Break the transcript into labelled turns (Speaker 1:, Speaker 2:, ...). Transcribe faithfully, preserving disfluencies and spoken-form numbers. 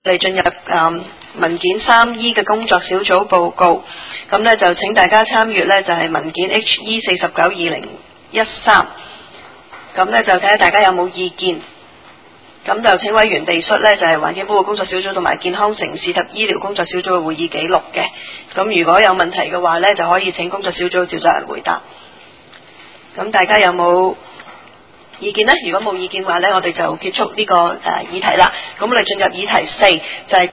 Speaker 1: 嚟進入誒、嗯、文件三 E 嘅工作小組報告，咁呢就請大家參閱呢就係、是、文件 H E 四十九二零一三，咁呢就睇下大家有冇意見，咁就請委員備出呢就係、是、環境保護工作小組同埋健康城市及醫療工作小組嘅會議記錄嘅，咁如果有問題嘅話呢，就可以請工作小組召集人回答。咁大家有冇意見呢？如果冇意見嘅話呢，我哋就結束呢、這個誒、呃、議題啦。咁我哋進入議題四，就係、是